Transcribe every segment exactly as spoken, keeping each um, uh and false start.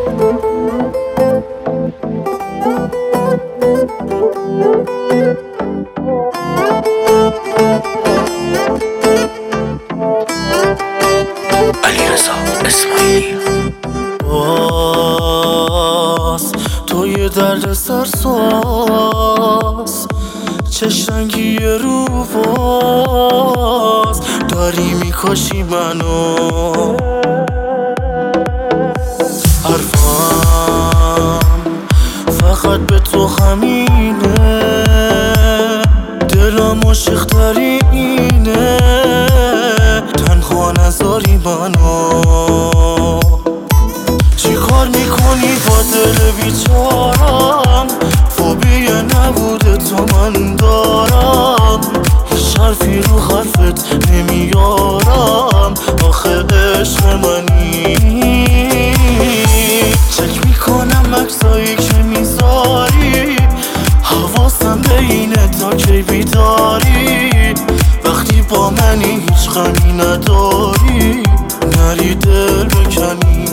علیرضا اسماعیلی. باز توی درد سرساز چش رنگی رو باز داری میکشی منو. حرفم فقط به تو همینه، دلم عاشق ترینه، تنها نذاری منو. چی کار میکنی با دل بیچارم؟ فوبی نبوده تو من دارم، هیچ حرفی رو حرفت نمیارم، آخه عشق منی. چک میکنم عکسایی که میذاری، حواسم به اینه تا کی بیداری، وقتی با منی هیچ غمی نداری، نری دل بکنی.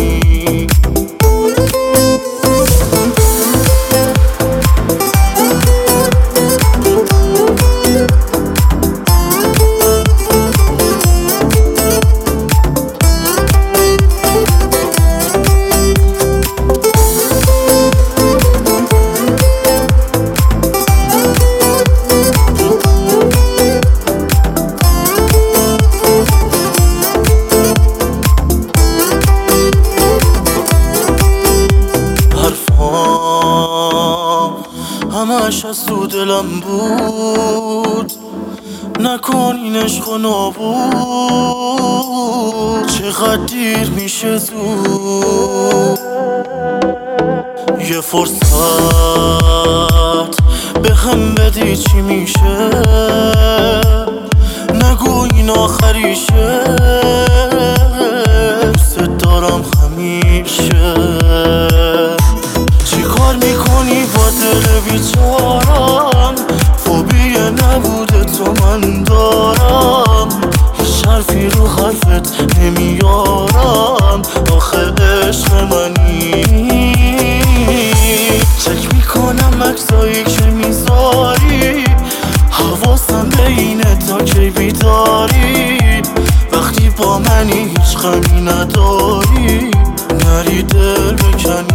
همش از تو دلم بود، نکن این عشق و نابود، چقدر دیر میشه زود. یه فرصت به هم بدی چی میشه، نگو این آخریشه، دوست دارم همیشه. چی کار میکنی با دل بیچارم؟ فوبی نبوده تو من دارم، هیچ حرفی رو حرفت نمیارم، آخه عشق منی. چک میکنم عکسایی که میذاری، حواسم به اینه تا کی بیداری، وقتی با منی هیچ غمی نداری، نری دل بکنی.